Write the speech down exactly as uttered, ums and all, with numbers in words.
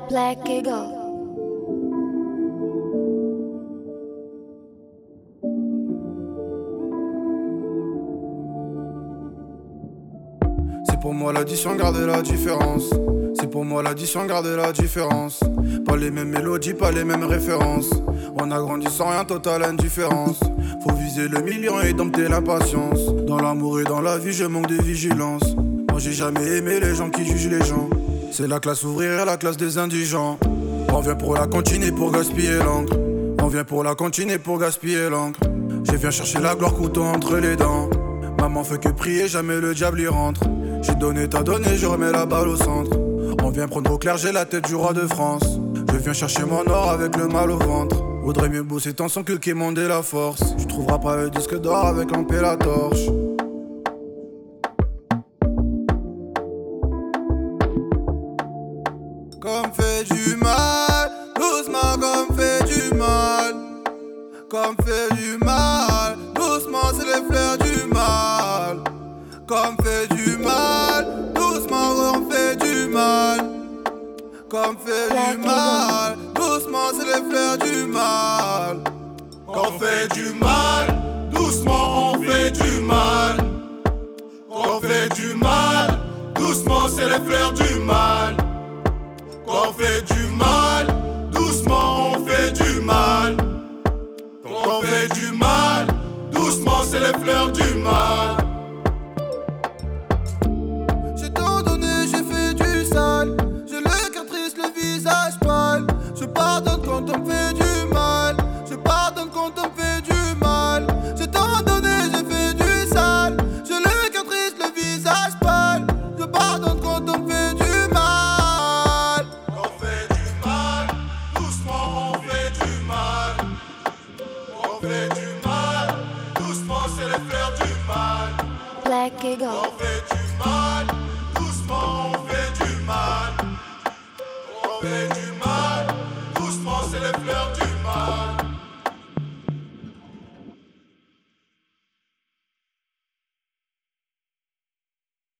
Black Eagle. C'est pour moi l'addition, garder la différence. C'est pour moi l'addition, garder la différence. Pas les mêmes mélodies, pas les mêmes références. On a grandi sans rien, totale indifférence. Faut viser le million et dompter l'impatience. Dans l'amour et dans la vie, je manque de vigilance. Moi j'ai jamais aimé les gens qui jugent les gens. C'est la classe ouvrière, la classe des indigents. On vient pour la cantine et pour gaspiller l'encre. On vient pour la cantine et pour gaspiller l'encre. Je viens chercher la gloire, couteau entre les dents. Maman fait que prier, jamais le diable y rentre. J'ai donné, t'as donné, je remets la balle au centre. On vient prendre au clair, j'ai la tête du roi de France. Je viens chercher mon or avec le mal au ventre. Vaudrait mieux bosser tant sans que qui dé la force. Tu trouveras pas le disque d'or avec lampe et la torche. Comme fait du mal, doucement comme fait du mal. Comme fait du mal, doucement c'est les fleurs du mal. Comme fait du mal, doucement on fait du mal. Comme fait du mal, doucement c'est les fleurs du mal. Quand fait du mal, doucement on fait du mal. Quand fait du mal, doucement c'est les fleurs du mal. Quand fait du mal, doucement on fait du mal. Quand fait du mal, doucement c'est les fleurs du mal. J'ai tant donné, j'ai fait du sale. J'ai le cœur triste, le visage pâle. Je pardonne quand on me fait du mal. Je pardonne quand on me fait du mal. J'ai tant donné, j'ai fait du sale. J'ai le cœur triste, le visage pâle. Je pardonne quand on me fait du mal. Quand fait du mal, doucement on fait du mal. Quand fait du mal, doucement c'est les fleurs du mal. Black Eagle. Quand fait du mal, doucement on fait du mal. Quand fait du mal, doucement c'est les fleurs du mal.